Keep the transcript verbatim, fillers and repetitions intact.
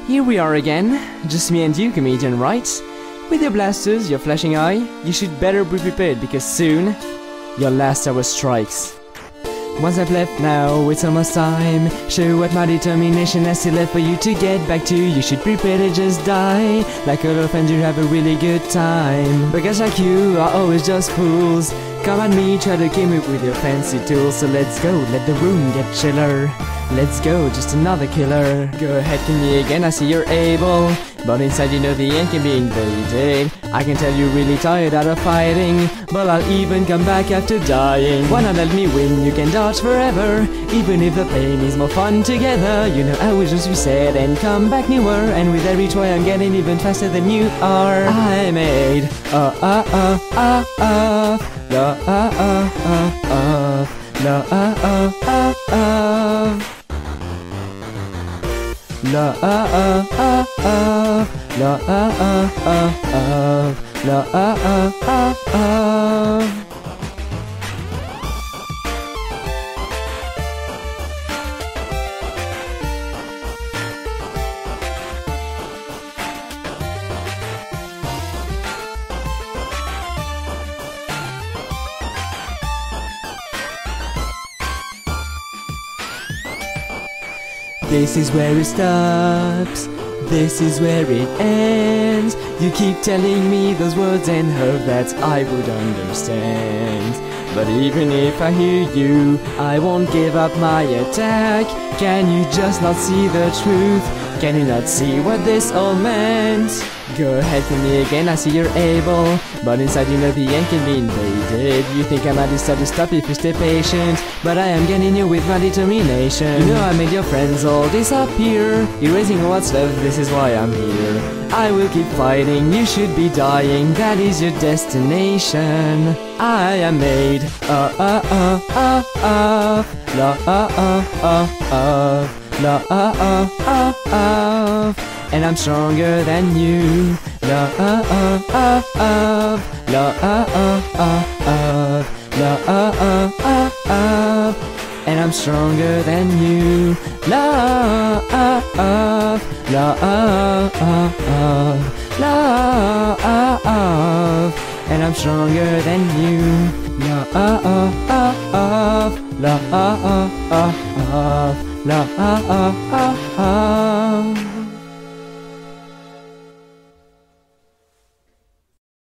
Here we are again, just me and you, comedian, right? With your blasters, your flashing eye, you should better be prepared because soon, your last hour strikes. One step left now, it's almost time. Show what my determination has still left for you to get back to. You should prepare to just die. Like a little friend, you have a really good time. But guys like you are always just fools. Come at me, try to game it with your fancy tools. So let's go, let the room get chiller. Let's go, just another killer. Go ahead, kill me again, I see you're able. But inside you know the end can be invaded. I can tell you're really tired out of fighting, but I'll even come back after dying. Why not let me win? You can dodge forever, even if the pain is more fun together. You know I will just reset and come back newer, and with every try I'm getting even faster than you are. I made uh uh uh uh uh uh uh uh uh uh uh uh uh uh La uh uh uh uh La uh uh uh uh La uh uh uh uh This is where it stops, this is where it ends. You keep telling me those words and hope that I would understand. But even if I hear you, I won't give up my attack. Can you just not see the truth? Can you not see what this all meant? Go ahead, kill me again, I see you're able. But inside you know the end can be invaded. You think I might decide to stop if you stay patient, but I am getting you with my determination. You know I made your friends all disappear, erasing what's left, this is why I'm here. I will keep fighting, you should be dying, that is your destination. I am made uh uh uh uh uh La uh uh uh uh La uh uh uh uh and I'm stronger than you. La uh uh uh uh La uh uh uh uh La uh uh uh uh and I'm stronger than you. La uh uh La uh uh uh La uh uh and I'm stronger than you. La uh uh uh uh La uh uh uh uh La uh uh uh uh